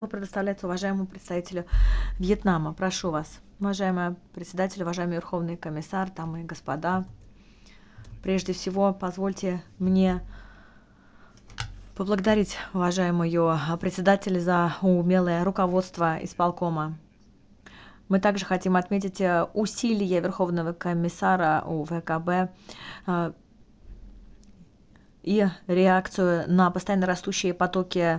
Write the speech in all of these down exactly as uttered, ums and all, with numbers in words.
Предоставляется уважаемому представителю Вьетнама. Прошу вас, уважаемая председатель, уважаемый верховный комиссар, дамы и господа. Прежде всего, позвольте мне поблагодарить уважаемую председателя за умелое руководство исполкома. Мы также хотим отметить усилия Верховного комиссара УВКБ и реакцию на постоянно растущие потоки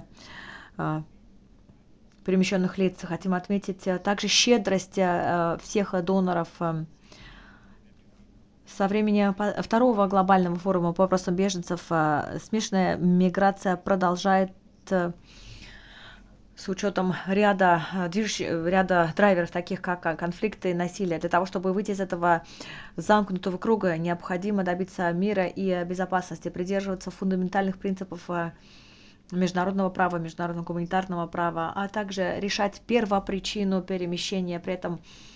перемещенных лиц. Хотим отметить также щедрость всех доноров. Со времени второго глобального форума по вопросам беженцев смешанная миграция продолжает с учетом ряда, ряда драйверов, таких как конфликты и насилие. Для того, чтобы выйти из этого замкнутого круга, необходимо добиться мира и безопасности, придерживаться фундаментальных принципов международного права, международного гуманитарного права, а также решать первопричину перемещения, при этом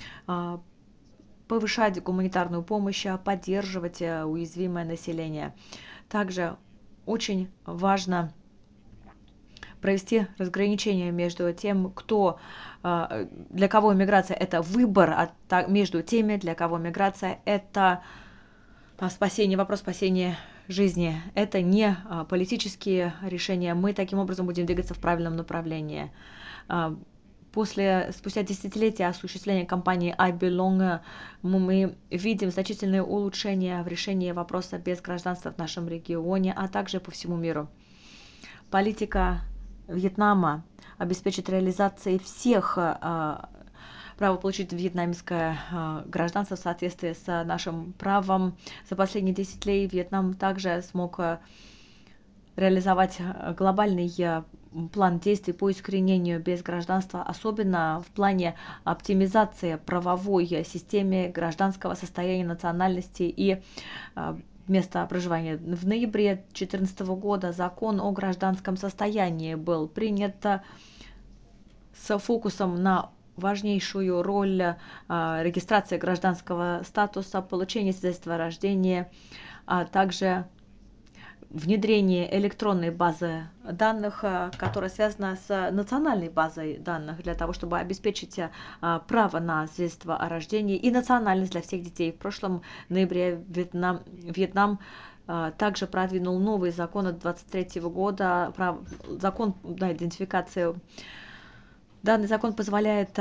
повышать гуманитарную помощь, поддерживать уязвимое население. Также очень важно провести разграничение между тем, кто, для кого миграция – это выбор, а между теми, для кого миграция – это спасение, вопрос спасения жизни. Это не политические решения. Мы таким образом будем двигаться в правильном направлении. После, спустя десятилетия осуществления кампании I Belong мы видим значительные улучшения в решении вопроса без гражданства в нашем регионе, а также по всему миру. Политика Вьетнама обеспечит реализацией всех право получить вьетнамское гражданство в соответствии с нашим правом. За последние десять лет Вьетнам также смог реализовать глобальный план действий по искоренению без гражданства, особенно в плане оптимизации правовой системы, гражданского состояния, национальности и места проживания. В ноябре две тысячи четырнадцатого года закон о гражданском состоянии был принят с фокусом на важнейшую роль регистрации гражданского статуса, получения свидетельства о рождении, а также внедрение электронной базы данных, которая связана с национальной базой данных, для того, чтобы обеспечить право на свидетельство о рождении и национальность для всех детей. В прошлом ноябре Вьетнам, Вьетнам также продвинул новый закон от двадцать третьего года, закон на идентификацию. Данный закон позволяет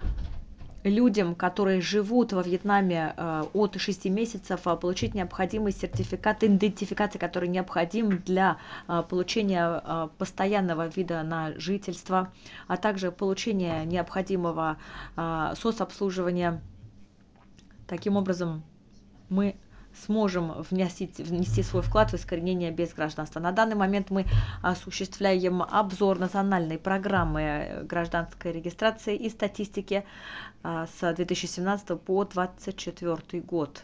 людям, которые живут во Вьетнаме от шести месяцев, получить необходимый сертификат идентификации, который необходим для получения постоянного вида на жительство, а также получения необходимого соцобслуживания. Таким образом, мы сможем внести, внести свой вклад в искоренение без гражданства. На данный момент мы осуществляем обзор национальной программы гражданской регистрации и статистики с две тысячи семнадцатого по две тысячи двадцать четвёртый год.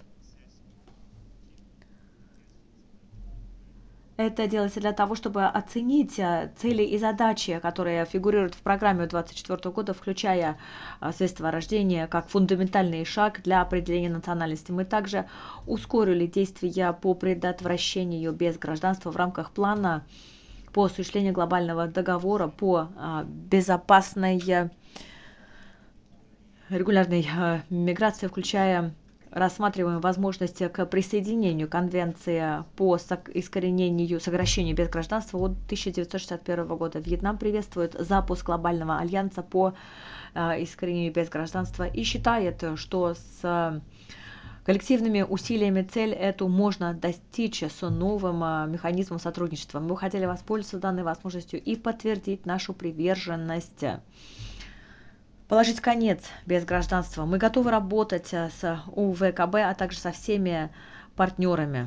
Это делается для того, чтобы оценить цели и задачи, которые фигурируют в программе две тысячи двадцать четвёртого года, включая свидетельство о рождении как фундаментальный шаг для определения национальности. Мы также ускорили действия по предотвращению без гражданства в рамках плана по осуществлению глобального договора по безопасной регулярной миграции, включая рассматриваем возможность к присоединению Конвенции по искоренению, сокращению без гражданства от тысяча девятьсот шестьдесят первого года. Вьетнам приветствует запуск глобального альянса по искоренению без гражданства и считает, что с коллективными усилиями цель эту можно достичь с новым механизмом сотрудничества. Мы хотели воспользоваться данной возможностью и подтвердить нашу приверженность положить конец без гражданства. Мы готовы работать с УВКБ, а также со всеми партнерами.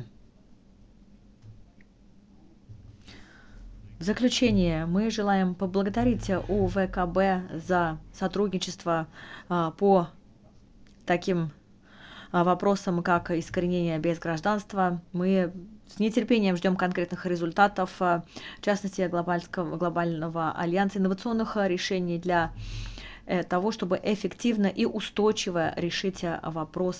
В заключение мы желаем поблагодарить УВКБ за сотрудничество по таким вопросам, как искоренение без гражданства. Мы с нетерпением ждем конкретных результатов, в частности глобального альянса инновационных решений для того, чтобы эффективно и устойчиво решить вопрос